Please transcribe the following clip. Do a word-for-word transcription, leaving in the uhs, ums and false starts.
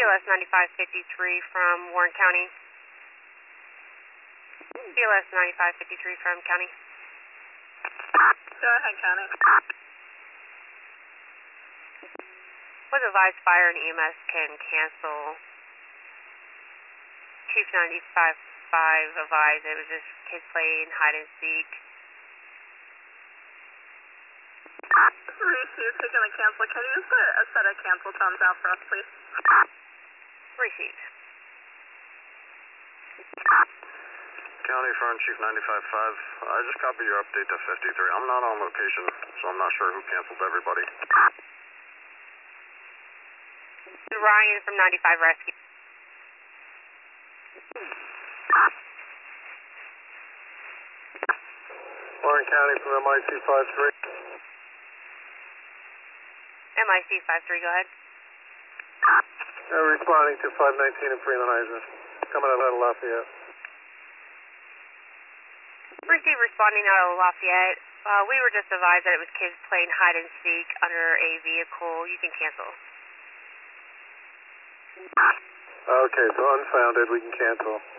L S ninety-five fifty-three from Warren County. C L S ninety-five fifty-three from County. Go ahead, County. Was advised fire and E M S can cancel. Chief ninety-five five advised it was just kids playing hide and seek. Received, taking the cancel. Can you just put a set of cancel tones out for us, please? Received. County Fire Chief ninety-five five. I just copied your update to fifty-three. I'm not on location, so I'm not sure who canceled everybody. Ryan from ninety-five Rescue. Warren County from M I C five three. M I C five three, go ahead. Uh, responding to five nineteen in Freeland Eisner. Coming out of Lafayette. Receive responding out of Lafayette. Uh, we were just advised that it was kids playing hide and seek under a vehicle. You can cancel. Okay, so unfounded, we can cancel.